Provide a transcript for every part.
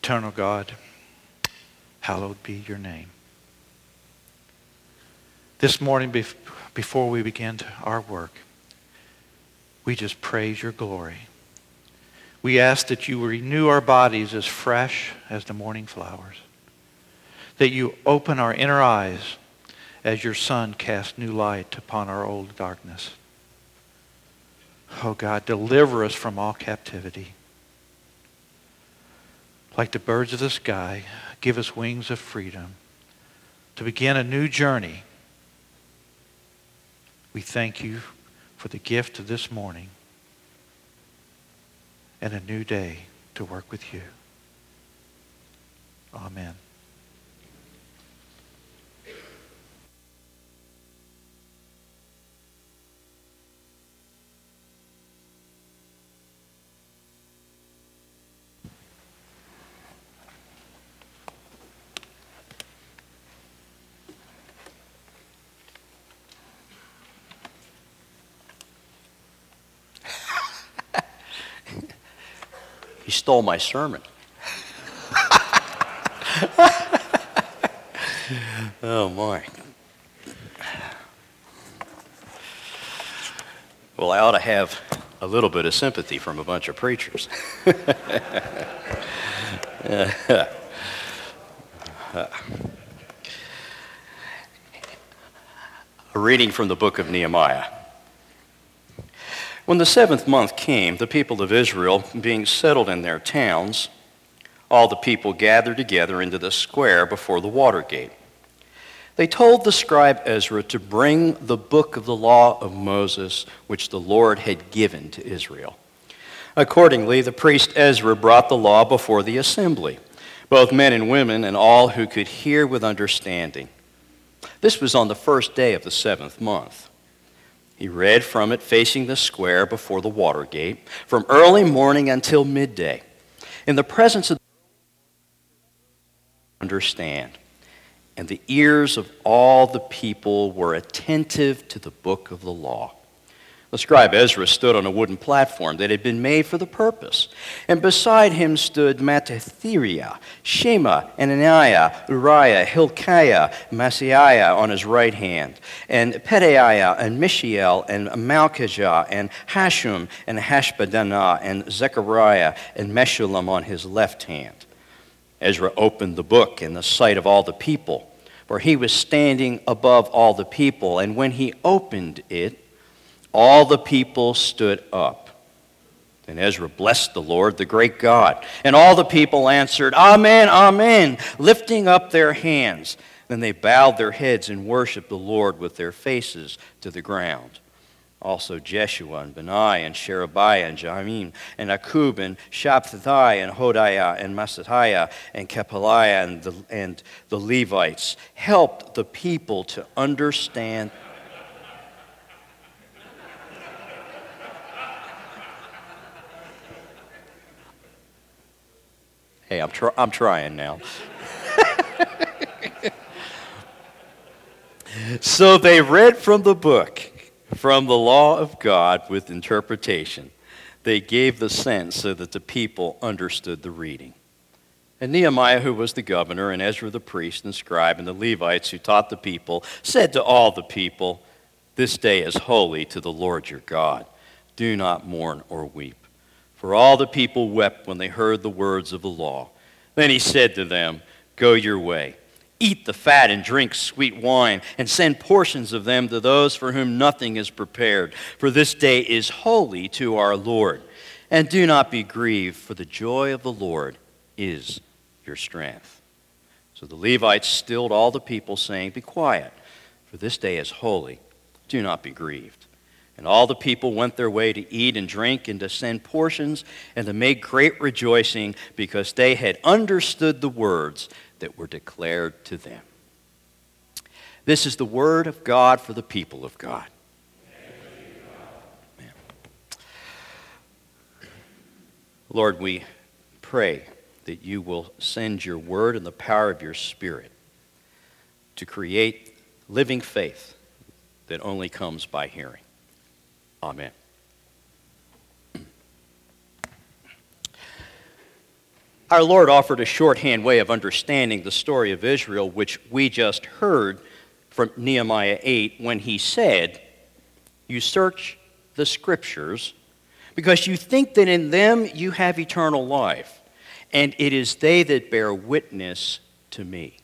Eternal God, hallowed be your name. This morning, before we begin our work, we just praise your glory. We ask that you renew our bodies as fresh as the morning flowers, that you open our inner eyes as your Son casts new light upon our old darkness. Oh God, deliver us from all captivity. Like the birds of the sky, give us wings of freedom to begin a new journey. We thank you for the gift of this morning and a new day to work with you. Amen. You stole my sermon. Oh, my. Well, I ought to have a little bit of sympathy from a bunch of preachers. A reading from the book of Nehemiah. When the 7th month came, the people of Israel, being settled in their towns, all the people gathered together into the square before the water gate. They told the scribe Ezra to bring the book of the law of Moses, which the Lord had given to Israel. Accordingly, the priest Ezra brought the law before the assembly, both men and women, and all who could hear with understanding. This was on the first day of the 7th month. He read from it facing the square before the water gate, from early morning until midday, in the presence of understand. And the ears of all the people were attentive to the book of the law. The scribe Ezra stood on a wooden platform that had been made for the purpose, and beside him stood Mattithiah, Shema, Ananiah, Uriah, Hilkiah, Maaseiah on his right hand, and Pedaiah, and Mishael, and Malchijah, and Hashum, and Hashbaddanah, and Zechariah, and Meshullam on his left hand. Ezra opened the book in the sight of all the people, for he was standing above all the people, and when he opened it, all the people stood up. Then Ezra blessed the Lord, the great God. And all the people answered, Amen, Amen, lifting up their hands. Then they bowed their heads and worshiped the Lord with their faces to the ground. Also Jeshua and Benaiah and Sherebiah and Jamin and Akub and Shabbathai and Hodiah and Maaseiah and Kepaliah and the Levites helped the people to understand. Hey, I'm trying now. So they read from the book, from the law of God with interpretation. They gave the sense so that the people understood the reading. And Nehemiah, who was the governor, and Ezra the priest and scribe, and the Levites who taught the people, said to all the people, This day is holy to the Lord your God. Do not mourn or weep. For all the people wept when they heard the words of the law. Then he said to them, Go your way. Eat the fat and drink sweet wine, and send portions of them to those for whom nothing is prepared. For this day is holy to our Lord. And do not be grieved, for the joy of the Lord is your strength. So the Levites stilled all the people, saying, Be quiet, for this day is holy. Do not be grieved. And all the people went their way to eat and drink and to send portions and to make great rejoicing because they had understood the words that were declared to them. This is the word of God for the people of God. Amen. Lord, we pray that you will send your word and the power of your Spirit to create living faith that only comes by hearing. Amen. Our Lord offered a shorthand way of understanding the story of Israel, which we just heard from Nehemiah 8 when he said, "You search the Scriptures because you think that in them you have eternal life, and it is they that bear witness to me."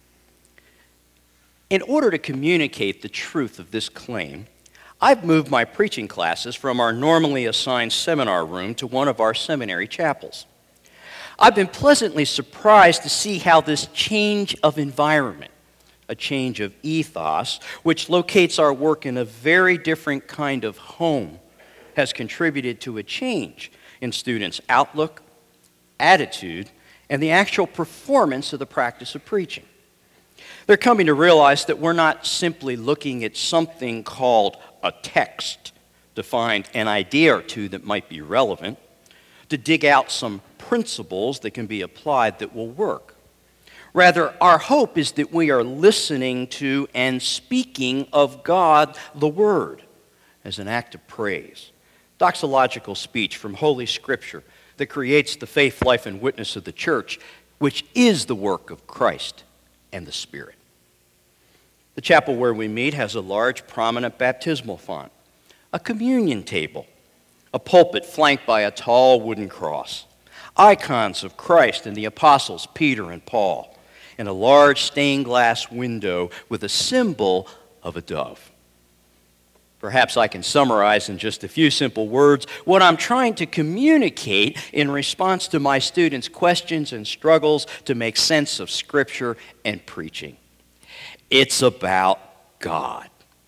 In order to communicate the truth of this claim, I've moved my preaching classes from our normally assigned seminar room to one of our seminary chapels. I've been pleasantly surprised to see how this change of environment, a change of ethos, which locates our work in a very different kind of home, has contributed to a change in students' outlook, attitude, and the actual performance of the practice of preaching. They're coming to realize that we're not simply looking at something called a text to find an idea or two that might be relevant, to dig out some principles that can be applied that will work. Rather, our hope is that we are listening to and speaking of God, the Word, as an act of praise. Doxological speech from Holy Scripture that creates the faith, life, and witness of the church, which is the work of Christ and the Spirit. The chapel where we meet has a large, prominent baptismal font, a communion table, a pulpit flanked by a tall wooden cross, icons of Christ and the apostles Peter and Paul, and a large stained glass window with a symbol of a dove. Perhaps I can summarize in just a few simple words what I'm trying to communicate in response to my students' questions and struggles to make sense of Scripture and preaching. It's about God.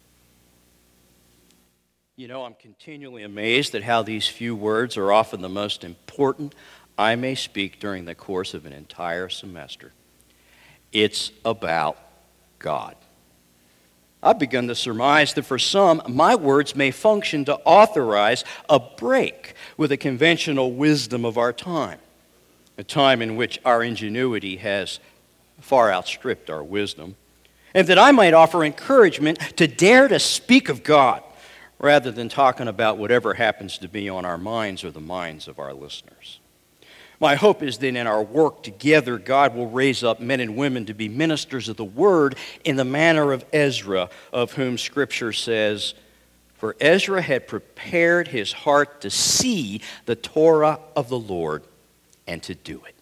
You know, I'm continually amazed at how these few words are often the most important I may speak during the course of an entire semester. It's about God. I've begun to surmise that for some, my words may function to authorize a break with the conventional wisdom of our time, a time in which our ingenuity has far outstripped our wisdom, and that I might offer encouragement to dare to speak of God rather than talking about whatever happens to be on our minds or the minds of our listeners. My hope is that in our work together, God will raise up men and women to be ministers of the Word in the manner of Ezra, of whom Scripture says, "For Ezra had prepared his heart to see the Torah of the Lord and to do it."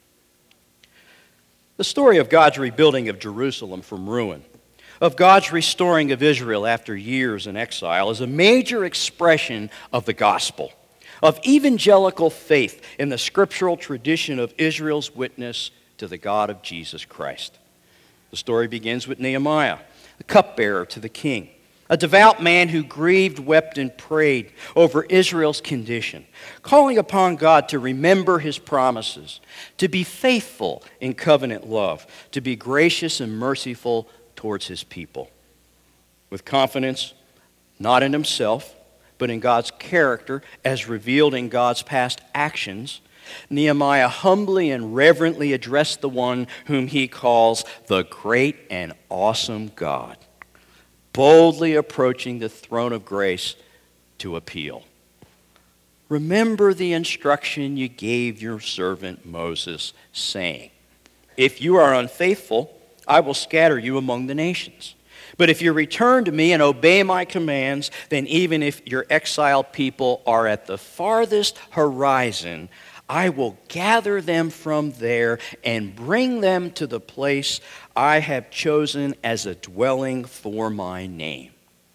The story of God's rebuilding of Jerusalem from ruin, of God's restoring of Israel after years in exile, is a major expression of the gospel, of evangelical faith in the scriptural tradition of Israel's witness to the God of Jesus Christ. The story begins with Nehemiah, the cupbearer to the king, a devout man who grieved, wept, and prayed over Israel's condition, calling upon God to remember his promises, to be faithful in covenant love, to be gracious and merciful towards his people. With confidence, not in himself, but in God's character as revealed in God's past actions, Nehemiah humbly and reverently addressed the one whom he calls the great and awesome God, boldly approaching the throne of grace to appeal. "Remember the instruction you gave your servant Moses, saying, 'If you are unfaithful, I will scatter you among the nations. But if you return to me and obey my commands, then even if your exiled people are at the farthest horizon, I will gather them from there and bring them to the place I have chosen as a dwelling for my name.'"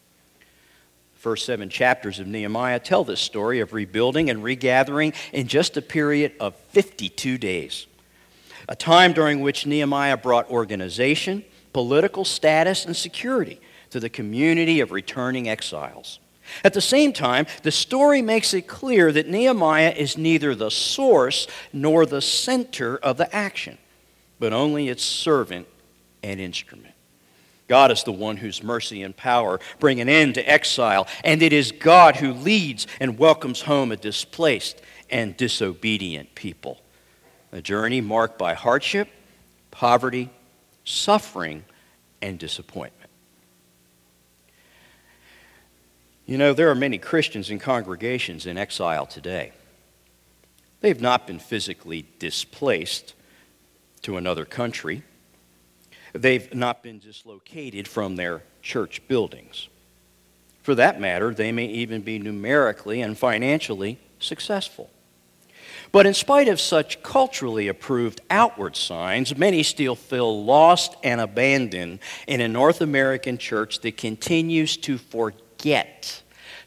The first 7 chapters of Nehemiah tell this story of rebuilding and regathering in just a period of 52 days. A time during which Nehemiah brought organization, political status, and security to the community of returning exiles. At the same time, the story makes it clear that Nehemiah is neither the source nor the center of the action, but only its servant and instrument. God is the one whose mercy and power bring an end to exile, and it is God who leads and welcomes home a displaced and disobedient people. A journey marked by hardship, poverty, suffering, and disappointment. You know, there are many Christians and congregations in exile today. They've not been physically displaced to another country. They've not been dislocated from their church buildings. For that matter, they may even be numerically and financially successful. But in spite of such culturally approved outward signs, many still feel lost and abandoned in a North American church that continues to forget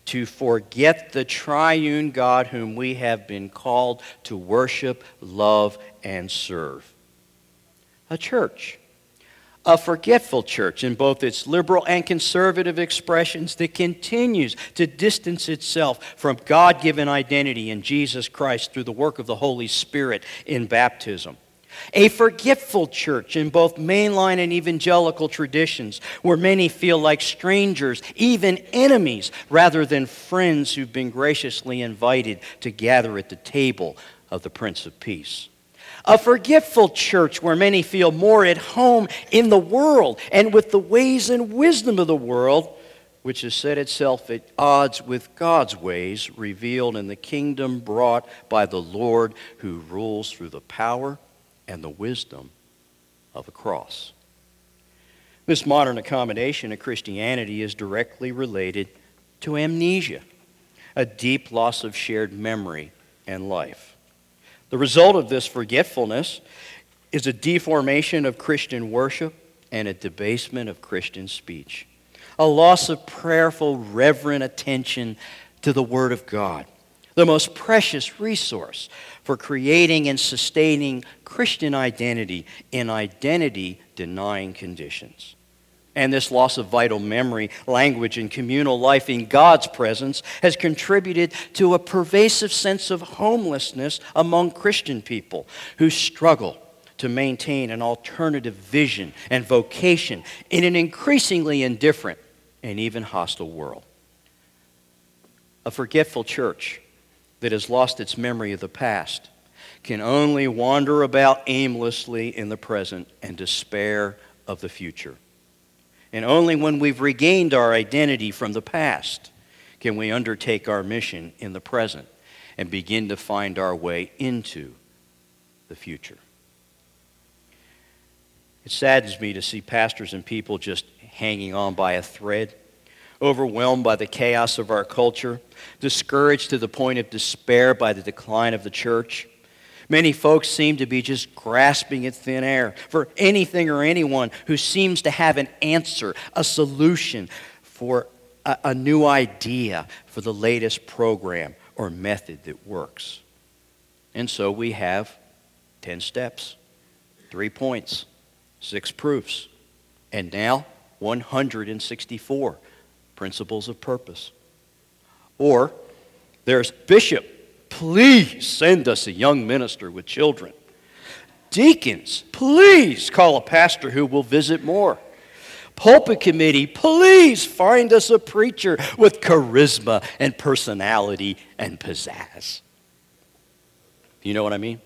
the triune God whom we have been called to worship, love, and serve. A church, a forgetful church in both its liberal and conservative expressions that continues to distance itself from God-given identity in Jesus Christ through the work of the Holy Spirit in baptism. A forgetful church in both mainline and evangelical traditions where many feel like strangers, even enemies, rather than friends who've been graciously invited to gather at the table of the Prince of Peace. A forgetful church where many feel more at home in the world and with the ways and wisdom of the world, which has set itself at odds with God's ways revealed in the kingdom brought by the Lord who rules through the power and the wisdom of a cross. This modern accommodation of Christianity is directly related to amnesia, a deep loss of shared memory and life. The result of this forgetfulness is a deformation of Christian worship and a debasement of Christian speech, a loss of prayerful, reverent attention to the Word of God, the most precious resource for creating and sustaining Christian identity in identity-denying conditions. And this loss of vital memory, language, and communal life in God's presence has contributed to a pervasive sense of homelessness among Christian people who struggle to maintain an alternative vision and vocation in an increasingly indifferent and even hostile world. A forgetful church that has lost its memory of the past can only wander about aimlessly in the present and despair of the future. And only when we've regained our identity from the past can we undertake our mission in the present and begin to find our way into the future. It saddens me to see pastors and people just hanging on by a thread, overwhelmed by the chaos of our culture, discouraged to the point of despair by the decline of the church. Many folks seem to be just grasping at thin air for anything or anyone who seems to have an answer, a solution for a new idea for the latest program or method that works. And so we have 10 steps, 3 points, 6 proofs, and now 164 principles of purpose. Or there's Bishop, please send us a young minister with children. Deacons, please call a pastor who will visit more. Pulpit committee, please find us a preacher with charisma and personality and pizzazz. You know what I mean?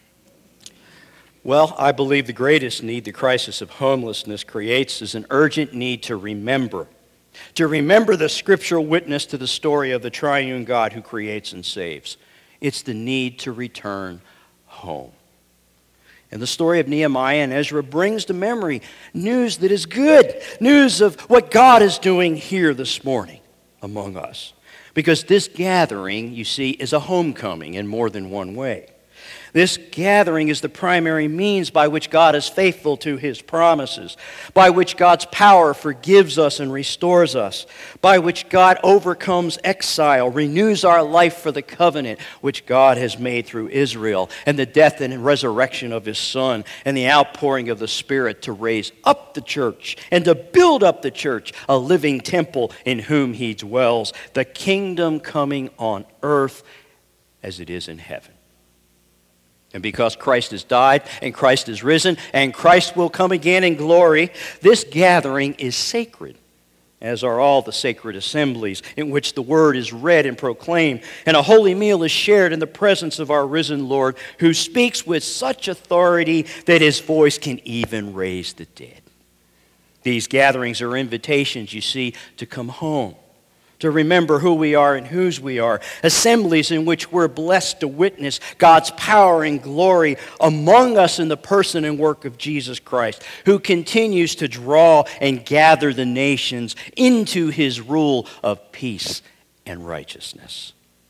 Well, I believe the greatest need the crisis of homelessness creates is an urgent need to remember the scriptural witness to the story of the triune God who creates and saves. It's the need to return home. And the story of Nehemiah and Ezra brings to memory news that is good, news of what God is doing here this morning among us. Because this gathering, you see, is a homecoming in more than one way. This gathering is the primary means by which God is faithful to His promises, by which God's power forgives us and restores us, by which God overcomes exile, renews our life for the covenant which God has made through Israel, and the death and resurrection of His Son, and the outpouring of the Spirit to raise up the church and to build up the church, a living temple in whom He dwells, the kingdom coming on earth as it is in heaven. And because Christ has died and Christ is risen and Christ will come again in glory, this gathering is sacred, as are all the sacred assemblies in which the word is read and proclaimed, and a holy meal is shared in the presence of our risen Lord, who speaks with such authority that His voice can even raise the dead. These gatherings are invitations, you see, to come home, to remember who we are and whose we are, assemblies in which we're blessed to witness God's power and glory among us in the person and work of Jesus Christ, who continues to draw and gather the nations into his rule of peace and righteousness.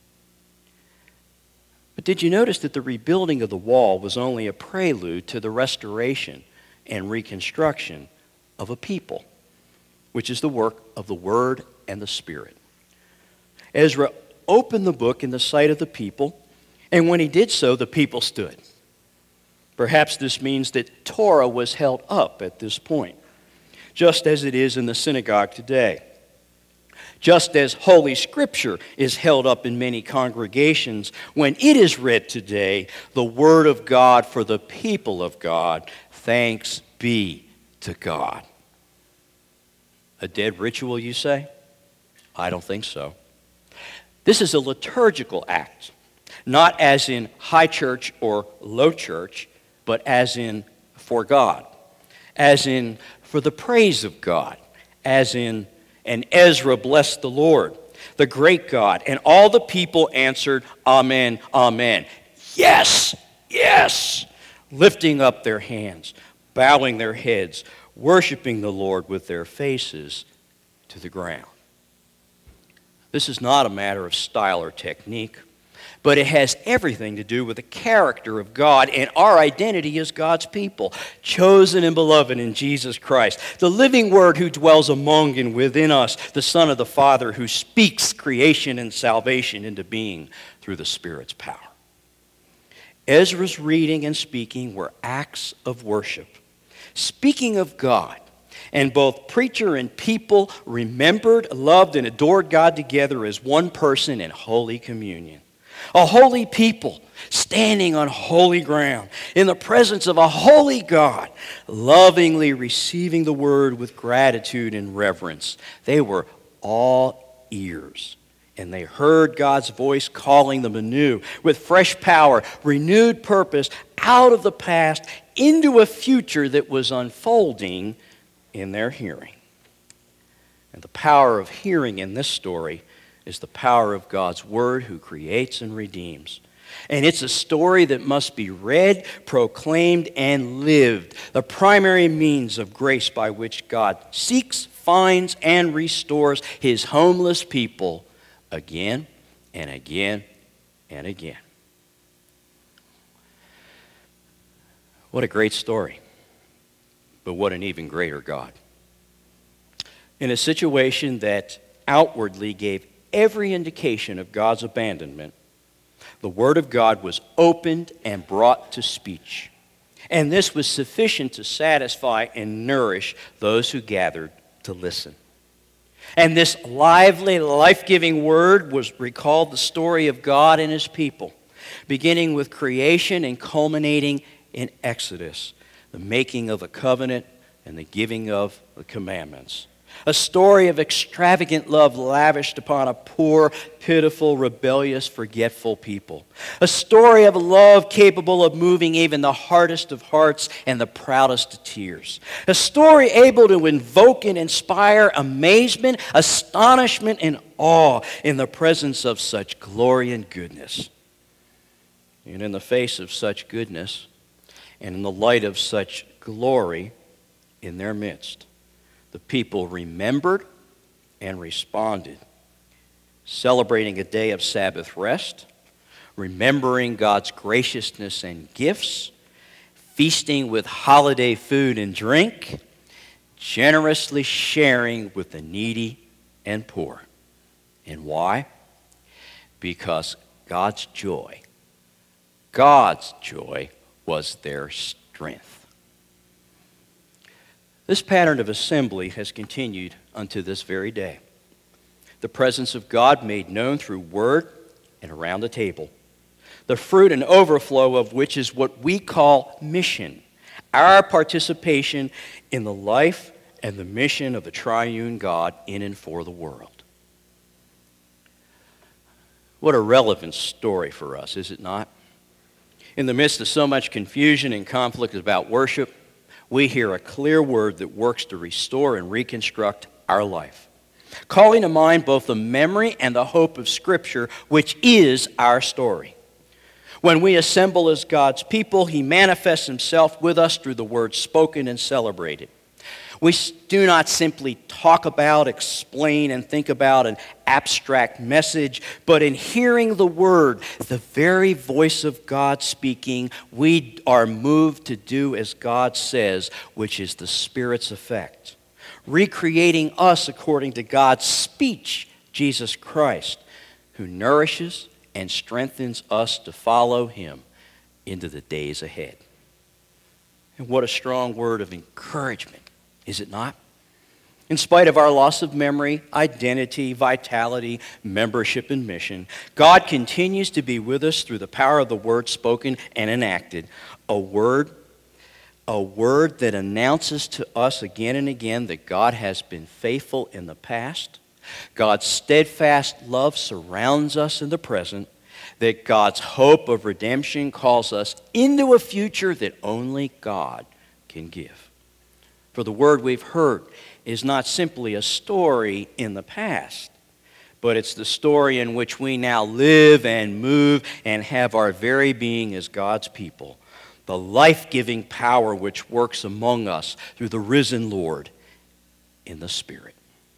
But did you notice that the rebuilding of the wall was only a prelude to the restoration and reconstruction of a people, which is the work of the Word and the Spirit? Ezra opened the book in the sight of the people, and when he did so, the people stood. Perhaps this means that Torah was held up at this point, just as it is in the synagogue today. Just as Holy Scripture is held up in many congregations when it is read today, the Word of God for the people of God, thanks be to God. A dead ritual, you say? I don't think so. This is a liturgical act, not as in high church or low church, but as in for God, as in for the praise of God, as in, and Ezra blessed the Lord, the great God, and all the people answered, Amen, Amen. Yes, yes, lifting up their hands, bowing their heads, worshiping the Lord with their faces to the ground. This is not a matter of style or technique, but it has everything to do with the character of God and our identity as God's people, chosen and beloved in Jesus Christ, the living Word who dwells among and within us, the Son of the Father who speaks creation and salvation into being through the Spirit's power. Ezra's reading and speaking were acts of worship, speaking of God. And both preacher and people remembered, loved, and adored God together as one person in holy communion. A holy people standing on holy ground in the presence of a holy God, lovingly receiving the word with gratitude and reverence. They were all ears, and they heard God's voice calling them anew with fresh power, renewed purpose out of the past into a future that was unfolding in their hearing. And the power of hearing in this story is the power of God's Word who creates and redeems. And it's a story that must be read, proclaimed, and lived, the primary means of grace by which God seeks, finds, and restores his homeless people again and again and again. What a great story. But what an even greater God. In a situation that outwardly gave every indication of God's abandonment, the Word of God was opened and brought to speech. And this was sufficient to satisfy and nourish those who gathered to listen. And this lively, life-giving Word recalled the story of God and his people, beginning with creation and culminating in Exodus, the making of a covenant and the giving of the commandments. A story of extravagant love lavished upon a poor, pitiful, rebellious, forgetful people. A story of love capable of moving even the hardest of hearts and the proudest of tears. A story able to invoke and inspire amazement, astonishment, and awe in the presence of such glory and goodness. And in the face of such goodness, and in the light of such glory in their midst, the people remembered and responded, celebrating a day of Sabbath rest, remembering God's graciousness and gifts, feasting with holiday food and drink, generously sharing with the needy and poor. And why? Because God's joy was their strength. This pattern of assembly has continued unto this very day. The presence of God made known through word and around the table. The fruit and overflow of which is what we call mission, our participation in the life and the mission of the triune God in and for the world. What a relevant story for us, is it not? In the midst of so much confusion and conflict about worship, we hear a clear word that works to restore and reconstruct our life. calling to mind both the memory and the hope of Scripture, which is our story. When we assemble as God's people, He manifests Himself with us through the words spoken and celebrated. We do not simply talk about, explain, and think about an abstract message, but in hearing the Word, the very voice of God speaking, we are moved to do as God says, which is the Spirit's effect, recreating us according to God's speech, Jesus Christ, who nourishes and strengthens us to follow Him into the days ahead. And what a strong word of encouragement, is it not? In spite of our loss of memory, identity, vitality, membership, and mission, God continues to be with us through the power of the word spoken and enacted. A word that announces to us again and again that God has been faithful in the past, God's steadfast love surrounds us in the present, that God's hope of redemption calls us into a future that only God can give. For the word we've heard is not simply a story in the past, but it's the story in which we now live and move and have our very being as God's people, the life-giving power which works among us through the risen Lord in the Spirit.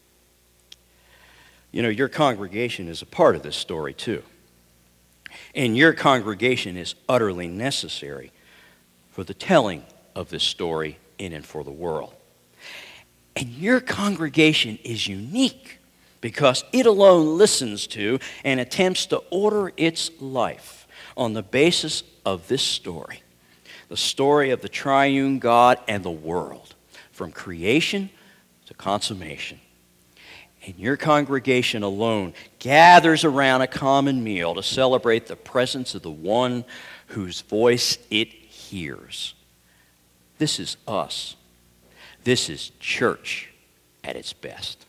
You know, your congregation is a part of this story too. And your congregation is utterly necessary for the telling of this story in and for the world. And your congregation is unique because it alone listens to and attempts to order its life on the basis of this story, the story of the triune God and the world, from creation to consummation. And your congregation alone gathers around a common meal to celebrate the presence of the one whose voice it hears. This is us. This is church at its best.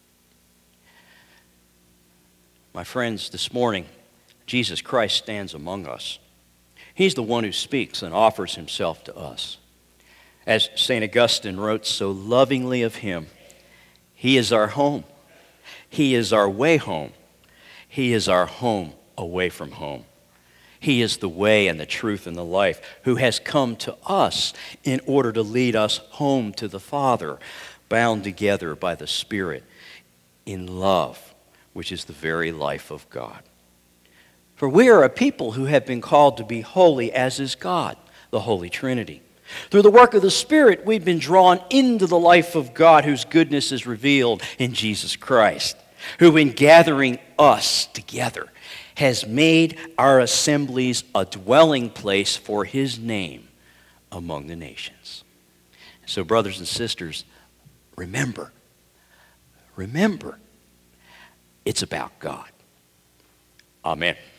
My friends, this morning, Jesus Christ stands among us. He's the one who speaks and offers Himself to us. As St. Augustine wrote so lovingly of Him, He is our home. He is our way home. He is our home away from home. He is the way and the truth and the life, who has come to us in order to lead us home to the Father, bound together by the Spirit in love, which is the very life of God. For we are a people who have been called to be holy as is God, the Holy Trinity. Through the work of the Spirit, we've been drawn into the life of God, whose goodness is revealed in Jesus Christ, who in gathering us together has made our assemblies a dwelling place for His name among the nations. So, brothers and sisters, remember, it's about God. Amen.